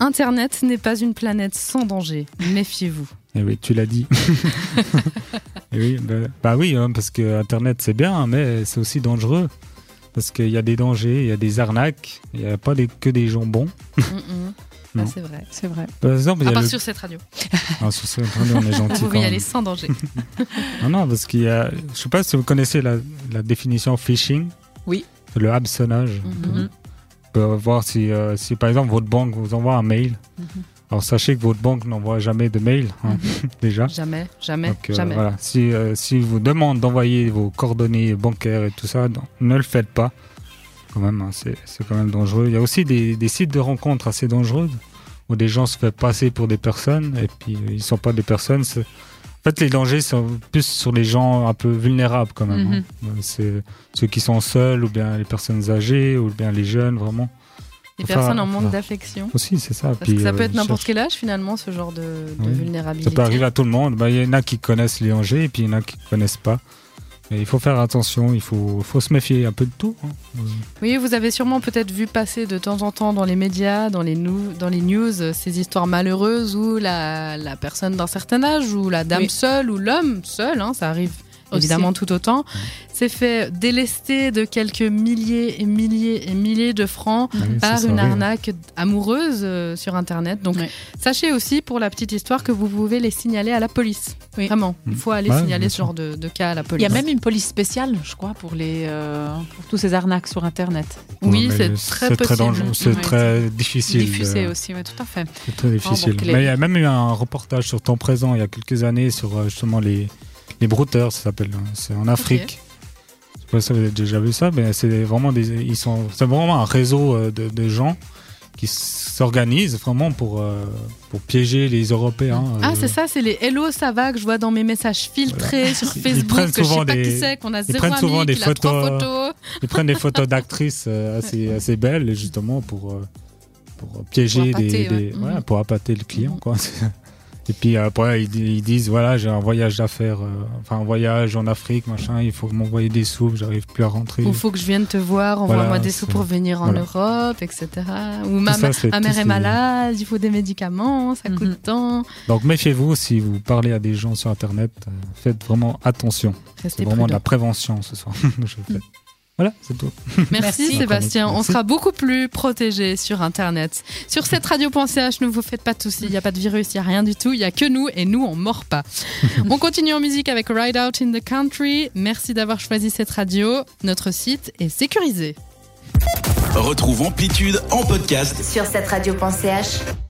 Internet n'est pas une planète sans danger. Méfiez-vous. Eh oui, tu l'as dit. Eh oui, oui, parce que Internet c'est bien, mais c'est aussi dangereux. Parce qu'il y a des dangers, il y a des arnaques, il n'y a pas que des gens bons. Ah, c'est vrai. Par exemple, à part sur cette radio. Ah, sur cette radio, on est gentil. Vous pouvez y aller sans danger. Non, parce qu'il y a... Je ne sais pas si vous connaissez la définition phishing. Oui. C'est le hameçonnage. On peut voir si par exemple votre banque vous envoie un mail. Alors sachez que votre banque n'envoie jamais de mail, déjà. Jamais. Donc, voilà. Si vous demande d'envoyer vos coordonnées bancaires et tout ça, ne le faites pas. Quand même, c'est quand même dangereux. Il y a aussi des sites de rencontres assez dangereux où des gens se font passer pour des personnes et puis ils ne sont pas des personnes. En fait, les dangers sont plus sur les gens un peu vulnérables quand même. C'est ceux qui sont seuls ou bien les personnes âgées ou bien les jeunes, vraiment. Les personnes en manque d'affection. Aussi, c'est ça. Parce que ça peut être n'importe quel âge finalement, ce genre de vulnérabilité. Ça peut arriver à tout le monde. Il y en a qui connaissent les dangers et puis il y en a qui ne connaissent pas. Mais il faut faire attention, il faut se méfier un peu de tout. Oui, vous avez sûrement peut-être vu passer de temps en temps dans les médias, dans les news, ces histoires malheureuses où la personne d'un certain âge, ou la dame seule, ou l'homme seul, ça arrive évidemment tout autant, s'est fait délester de quelques milliers et milliers de francs par une arnaque amoureuse sur Internet. Donc sachez aussi, pour la petite histoire, que vous pouvez les signaler à la police. Oui. Vraiment, il faut aller signaler ce genre de cas à la police. Il y a même une police spéciale, je crois, pour tous ces arnaques sur Internet. Oui, c'est très possible. Très dangereux, c'est très difficile. Diffusé aussi, oui, tout à fait. C'est très difficile. Mais il y a même eu un reportage sur Temps Présent il y a quelques années sur justement les brouteurs, ça s'appelle. C'est en Afrique. Je sais pas si vous avez déjà vu ça, mais c'est vraiment c'est vraiment un réseau de gens qui s'organisent vraiment pour piéger les Européens. C'est ça, c'est les Hello, ça va que je vois dans mes messages filtrés sur Facebook, que je sais pas qui c'est, qu'on a zéro ami, qu'il a 3 photos. Ils prennent des photos d'actrices assez belles, justement, pour piéger pour appâter le client, quoi. Et puis après, ils disent, voilà, j'ai un voyage d'affaires, un voyage en Afrique, machin, il faut m'envoyer des sous, j'arrive plus à rentrer. Ou il faut que je vienne te voir, envoie-moi des sous pour venir en Europe, etc. Ou ma mère est malade, il faut des médicaments, ça coûte tant. Donc méfiez-vous, si vous parlez à des gens sur Internet, faites vraiment attention. Restez C'est vraiment prudent. de la prévention ce soir. Voilà, c'est tout. Merci Sébastien, on sera beaucoup plus protégés sur Internet. Sur cette radio.ch, ne vous faites pas de soucis, il n'y a pas de virus, il n'y a rien du tout, il n'y a que nous et nous on ne mord pas. On continue en musique avec Ride Out in the Country. Merci d'avoir choisi cette radio, notre site est sécurisé. Retrouve Amplitude en podcast sur cette radio.ch.